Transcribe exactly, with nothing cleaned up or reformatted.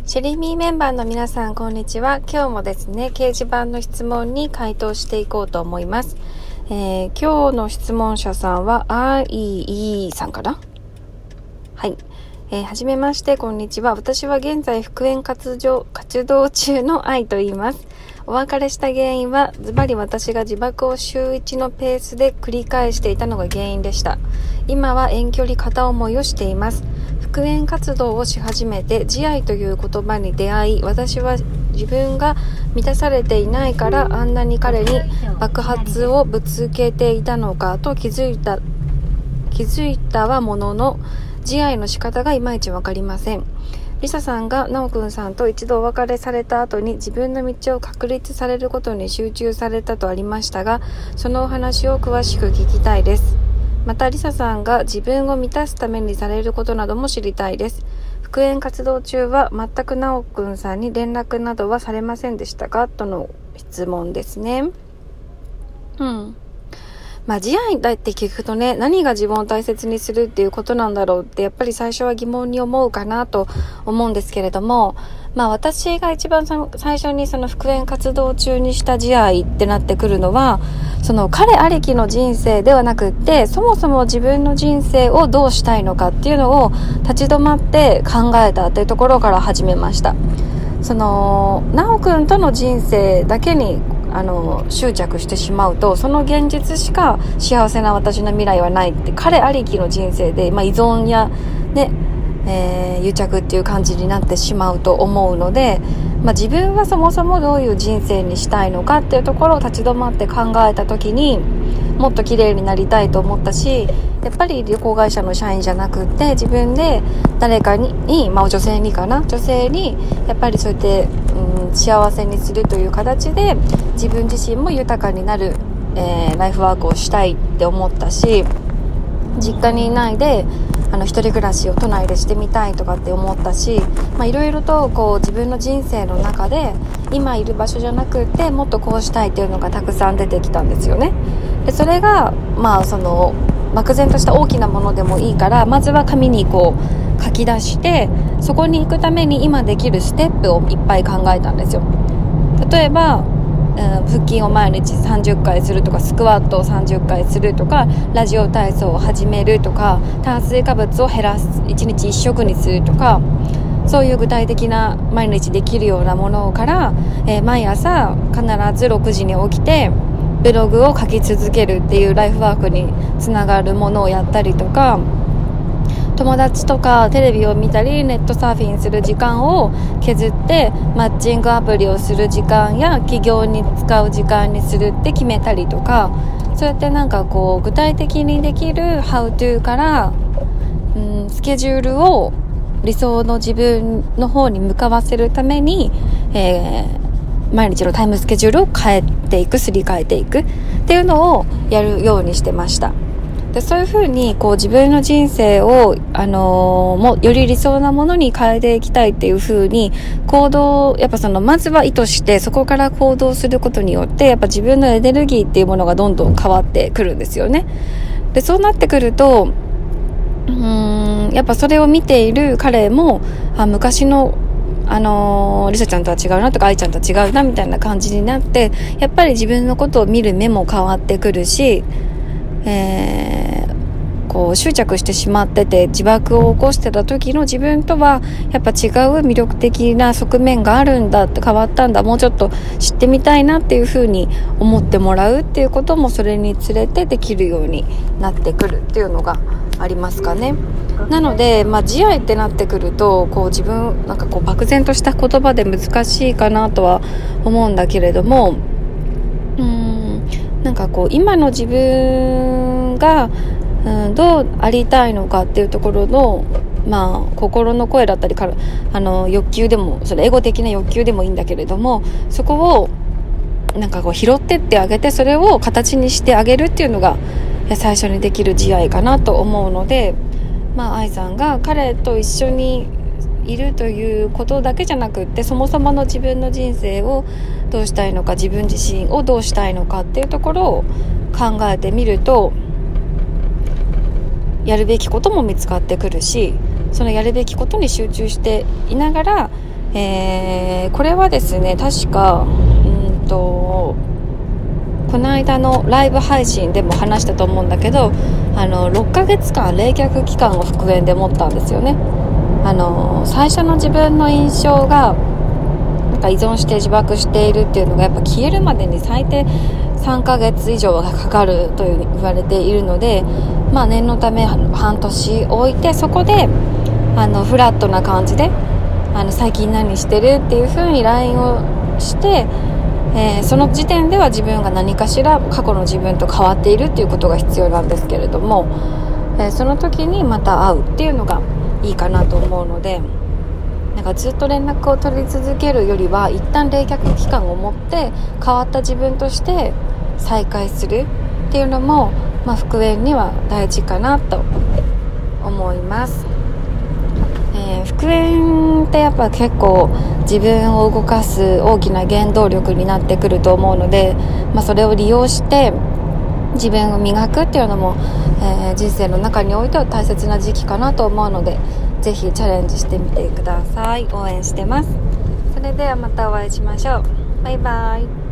シェリーミーメンバーの皆さん、こんにちは。今日もですね、掲示板の質問に回答していこうと思います。えー、今日の質問者さんは、あいいさんかな？はい。えー、はじめまして、こんにちは。私は現在、復縁活動、活動中の愛と言います。お別れした原因は、ズバリ私が自爆を週いちのペースで繰り返していたのが原因でした。今は遠距離片思いをしています。復縁活動をし始めて、慈愛という言葉に出会い、私は自分が満たされていないからあんなに彼に爆発をぶつけていたのかと気づいた、気づいたはものの、慈愛の仕方がいまいちわかりません。リサさんがナオくんさんと一度お別れされた後に自分の道を確立されることに集中されたとありましたが、そのお話を詳しく聞きたいです。またリサさんが自分を満たすためにされることなども知りたいです。復縁活動中は全くナオくんさんに連絡などはされませんでしたかとの質問ですね。うんまあ、慈愛だって聞くとね、何が自分を大切にするっていうことなんだろうってやっぱり最初は疑問に思うかなと思うんですけれども、まあ私が一番最初にその復縁活動中にした慈愛ってなってくるのは、その彼ありきの人生ではなくって、そもそも自分の人生をどうしたいのかっていうのを立ち止まって考えたっていうところから始めました。そのナオくんとの人生だけにあの執着してしまうと、その現実しか幸せな私の未来はないって彼ありきの人生で、まあ、依存やね、えー、癒着っていう感じになってしまうと思うので、まあ、自分はそもそもどういう人生にしたいのかっていうところを立ち止まって考えた時に、もっと綺麗になりたいと思ったし、やっぱり旅行会社の社員じゃなくって自分で誰かに、まあ女性にかな女性にやっぱりそうやって、うん、幸せにするという形で自分自身も豊かになる、えー、ライフワークをしたいって思ったし、実家にいないであの一人暮らしを都内でしてみたいとかって思ったし、まあいろいろとこう自分の人生の中で今いる場所じゃなくってもっとこうしたいっていうのがたくさん出てきたんですよね。でそれがまあその漠然とした大きなものでもいいから、まずは紙にこう書き出して、そこに行くために今できるステップをいっぱい考えたんですよ。例えば、うん、腹筋を毎日さんじゅっかいするとか、スクワットをさんじゅっかいするとか、ラジオ体操を始めるとか、炭水化物を減らす、いちにちいっしょくにするとか、そういう具体的な毎日できるようなものから、えー、毎朝必ずろくじに起きてブログを書き続けるっていうライフワークにつながるものをやったりとか、友達とかテレビを見たりネットサーフィンする時間を削ってマッチングアプリをする時間や起業に使う時間にするって決めたりとか、そうやってなんかこう具体的にできる How to から、うん、スケジュールを理想の自分の方に向かわせるために、えー毎日のタイムスケジュールを変えていく、すり替えていくっていうのをやるようにしてました。でそういうふうにこう自分の人生を、あのー、もより理想なものに変えていきたいっていうふうに行動、やっぱそのまずは意図してそこから行動することによって、やっぱ自分のエネルギーっていうものがどんどん変わってくるんですよね。でそうなってくると、うーんやっぱそれを見ている彼も、あ昔のあのー、リサちゃんとは違うなとか、愛ちゃんとは違うなみたいな感じになって、やっぱり自分のことを見る目も変わってくるし、えー、こう執着してしまってて自爆を起こしてた時の自分とはやっぱ違う魅力的な側面があるんだって、変わったんだ、もうちょっと知ってみたいなっていう風に思ってもらうっていうこともそれにつれてできるようになってくるっていうのがありますかね。なので、まあ、慈愛ってなってくるとこう自分なんかこう漠然とした言葉で難しいかなとは思うんだけれども、うーんなんかこう今の自分が、うん、どうありたいのかっていうところの、まあ、心の声だったりからあの欲求でも、それエゴ的な欲求でもいいんだけれども、そこをなんかこう拾ってってあげて、それを形にしてあげるっていうのが最初にできる慈愛かなと思うので、まあ愛さんが彼と一緒にいるということだけじゃなくって、そもそもの自分の人生をどうしたいのか、自分自身をどうしたいのかっていうところを考えてみると、やるべきことも見つかってくるし、そのやるべきことに集中していながら、 えー、これはですね、確かうんとこの間のライブ配信でも話したと思うんだけど、あのろっかげつかん冷却期間を復縁で持ったんですよね。あの最初の自分の印象がなんか依存して自爆しているっていうのがやっぱ消えるまでに最低さんかげつ以上がかかるという言われているので、まあ念のため半年置いて、そこであのフラットな感じであの最近何してるっていう風に ライン をして、えー、その時点では自分が何かしら過去の自分と変わっているっていうことが必要なんですけれども、えー、その時にまた会うっていうのがいいかなと思うので、なんかずっと連絡を取り続けるよりは一旦冷却期間を持って変わった自分として再会するっていうのも、まあ、復縁には大事かなと思います。えー、復縁ってやっぱ結構自分を動かす大きな原動力になってくると思うので、まあ、それを利用して自分を磨くっていうのも、えー、人生の中においては大切な時期かなと思うので、ぜひチャレンジしてみてください。応援してます。それではまたお会いしましょう。バイバイ。